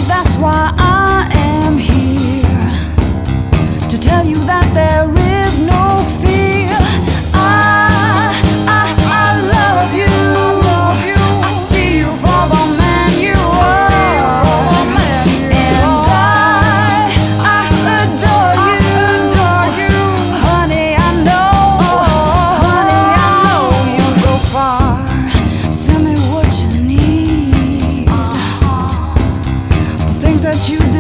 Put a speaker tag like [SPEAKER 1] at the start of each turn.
[SPEAKER 1] That's why I am here, to tell you that there is no fear. I love you. I see you for the man you are, and I adore you. Honey, I know you go far. Tell me what you need, the things that you